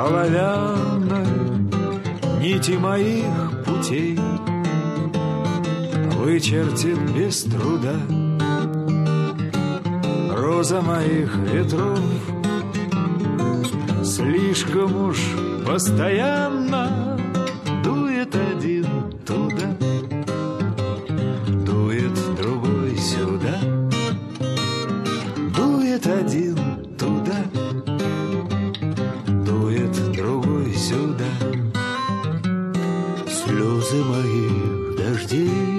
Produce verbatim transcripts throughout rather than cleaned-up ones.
оловянной нити моих путей вычертит без труда роза моих ветров. Слишком уж постоянно дует один туда, дует другой сюда, дует один туда, дует другой сюда. Слезы моих дождей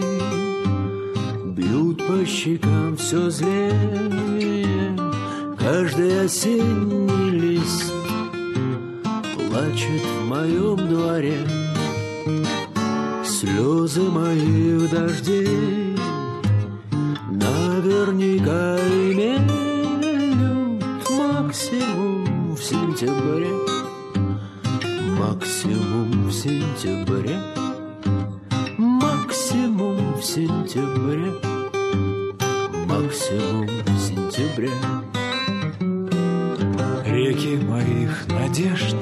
бьют по щекам все злее, каждый осенний лист плачет в моем дворе. Слезы моих дождей наверняка имеют максимум в сентябре, максимум в сентябре, максимум в сентябре, максимум в сентябре. Реки моих надежд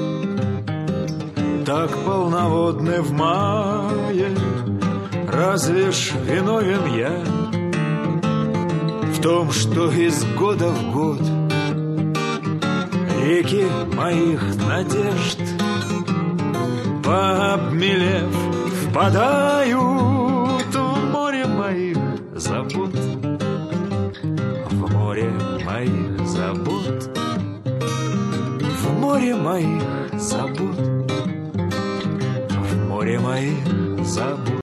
так полноводны в мае, разве ж виновен я в том, что из года в год реки моих надежд, пообмелев, впадают в море моих забот, в море моих забот, в море моих забот, в море моих забот.